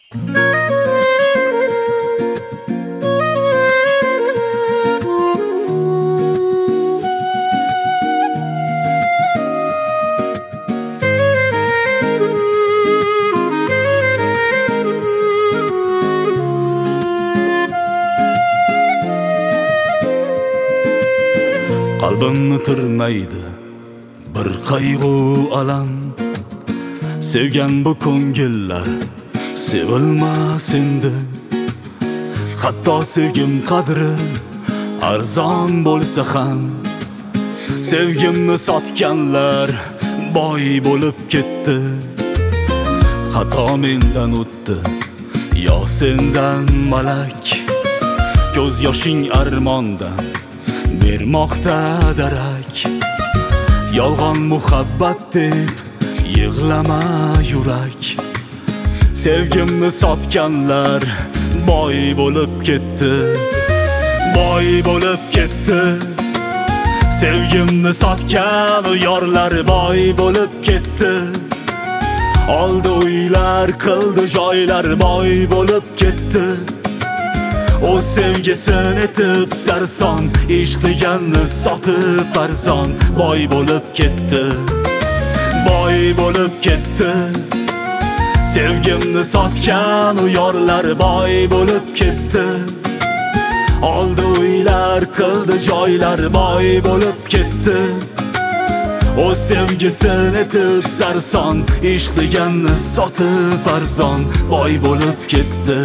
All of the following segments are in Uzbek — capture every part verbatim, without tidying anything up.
Qalbimni tirnaydi bir qayg'u alam. Sevgan bu ko'ngillar sevilmas endi. Hatto sevgim qadri arzon bo'lsa ham, sevgimni sotganlar boy bo'lib ketdi. Xato mendan o'tdi yo sendan malak, ko'z yoshing armondan bermoqda darak. Yolg'on muhabbat deb yig'lama yurak. Sevgimni sotganlar boy bo'lib ketdi, boy bo'lib ketdi. Sevgimni sotgan yorlar boy bo'lib ketdi. Oldi uylar, qildi joylar boy bo'lib ketdi. O sevgisin etib sarson, ishq deganni sotib arzon boy bo'lib ketdi, boy bo'lib ketdi. Sevgimni sotgan u yorlar boy bo'lib ketdi. Oldi uylar, qildi joylar boy bo'lib ketdi. O sevgisin etib sarson, ishq deganni sotib arzon boy bo'lib ketdi.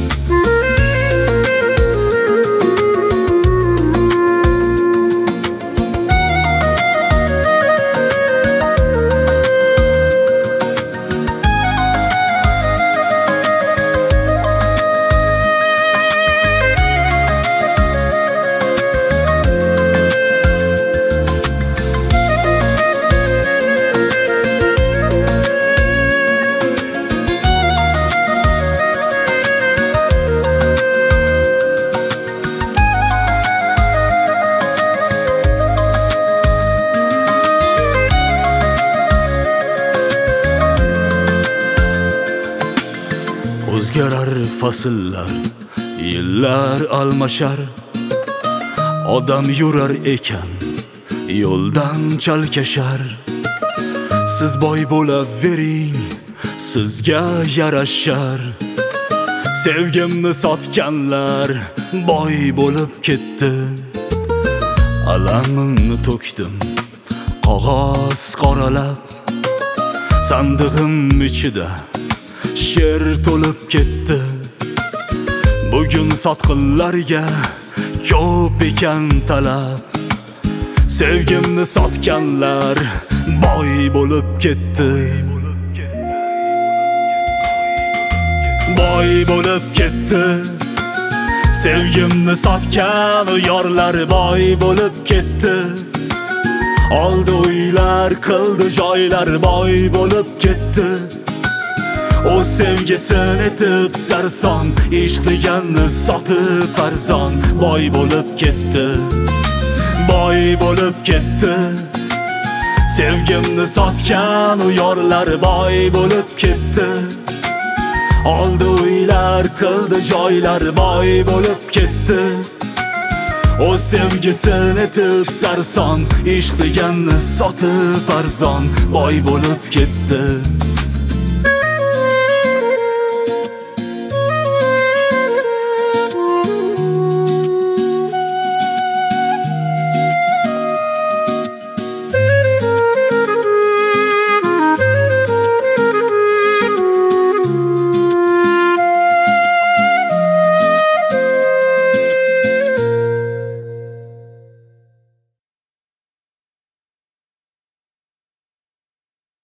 O'zgarar fasllar, yillar almashar. Odam yurar ekan, yo'ldan chalkashar. Siz boy bo'lavering, sizga yarashar. Sevgimni sotganlar boy bo'lib ketdi. Alamimni to'kdim qog'oz qoralab. Sandig'im ichida she'r to'lib ketdi. Bugun sotqinlarga ko'p ekan talab. Sevgimni sotganlar boy bo'lib ketdi, boy bo'lib ketdi. Sevgimni sotgan yorlar boy bo'lib ketdi. Oldi uylar, qildi joylar boy bo'lib ketdi. O sevgisin etib sarson, ishq deganni sotib arzon boy bo'lib ketdi, boy bo'lib ketdi. Sevgimni sotgan u yorlar boy bo'lib ketdi. Oldi uylar, qildi joylar boy bo'lib ketdi. O sevgisin etib sarson, ishq deganni sotib arzon boy bo'lib ketdi.